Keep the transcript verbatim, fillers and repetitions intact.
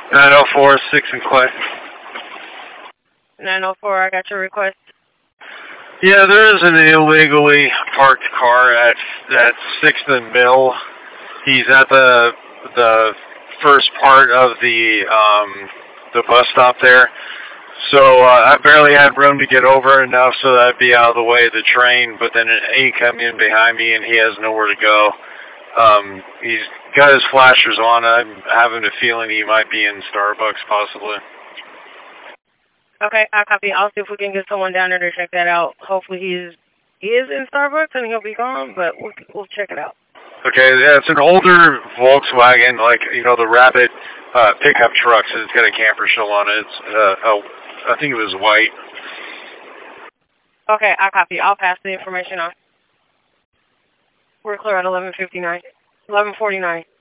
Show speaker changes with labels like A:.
A: nine oh four, six and Clay.
B: nine oh four, I got your request.
A: Yeah, there is an illegally parked car at at sixth and Mill. He's at the the first part of the um, the bus stop there. So uh, I barely had room to get over enough so that I'd be out of the way of the train, but then he come in behind me and he has nowhere to go. Um, he's got his flashers on. I'm having a feeling he might be in Starbucks, possibly.
B: Okay, I copy. I'll see if we can get someone down there to check that out. Hopefully he's he is in Starbucks and he'll be gone, but we'll we'll check it out.
A: Okay, yeah, it's an older Volkswagen, like, you know, the Rabbit uh, pickup trucks. It's got a camper shell on it. It's, uh, oh, I think it was white.
B: Okay, I copy. I'll pass the information on. We're clear at eleven fifty-nine. eleven forty-nine.